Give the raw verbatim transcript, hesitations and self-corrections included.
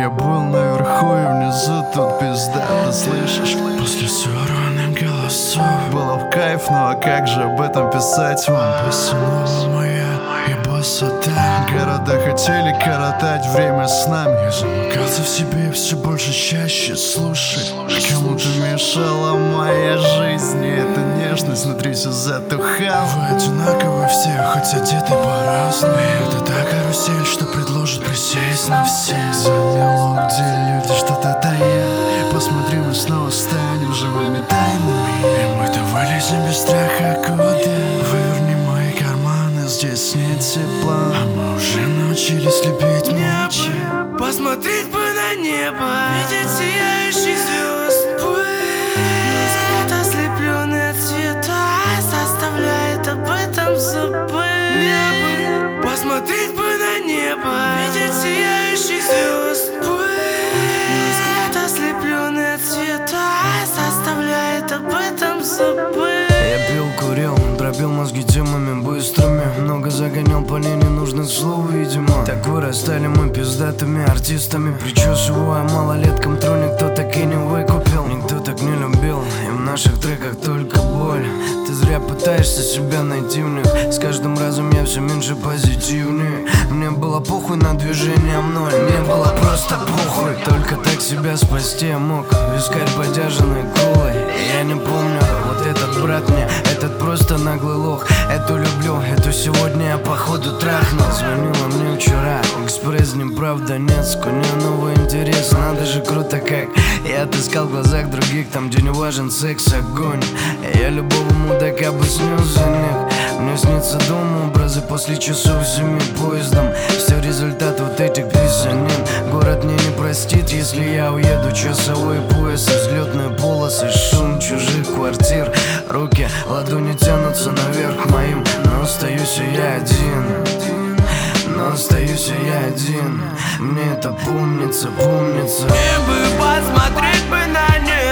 Я был наверху и внизу тут пизда, ты слышишь? После сорванных голосов Было в кайф, ну а как же об этом писать вам? Посунула моя и босота. Города хотели коротать время с нами. Я замыкался в себе все больше чаще. Слушай, Кому-то мешала моя жизнь, и эта нежность внутри все затухала. вы одинаковы все, хоть одеты по-разному. Это та карусель, что предложит присесть на все. Заняло, где люди что-то таят. Посмотри, мы снова станем живыми тайнами. И мы-то вылезем без страха куда. Выверни мои карманы, здесь нет тепла. А мы уже научились любить молча. Посмотреть бы на небо, видеть сияющих звезд. Взгляд, ослепленный от света, заставляет об этом забыть. Небо. Посмотреть бы на небо, видеть сияющих звезд. Взгляд, ослепленный от света, заставляет об этом забыть. Я пил, курил, дробил мозги темами быстрыми. Много загонял по линии нужных слов, видимо. Так вырастали мы пиздатыми артистами. Причесывая малолеткам тру, никто так и не выкупил. Никто так не любил, и в наших треках только боль. Ты зря пытаешься себя найти в них. С каждым разом я все меньше позитивнее. Мне было похуй на движение мной, мне было просто похуй. Только так себя спасти я мог. Вискарь подержанный колой. Я не помню, вот этот брат мне, этот просто наглый лох. Эту люблю, эту сегодня я походу трахнул. Звонила мне вчера, экспресс, неправ Донецк. У нее новый интерес, надо же круто как. Я отыскал в глазах других, там где не важен секс, огонь. Я любого мудака бы снес за них. Мне снится дом, образы после часов семи поездом. Все результат вот этих писанин. Город мне не простит, если я уеду. Часовой пояс, взлетные полосы, шум чужих квартир. Руки, ладони тянутся наверх моим. Но остаюсь я один. Но остаюсь я один. Мне это помнится, помнится. Мне бы посмотреть бы на небо.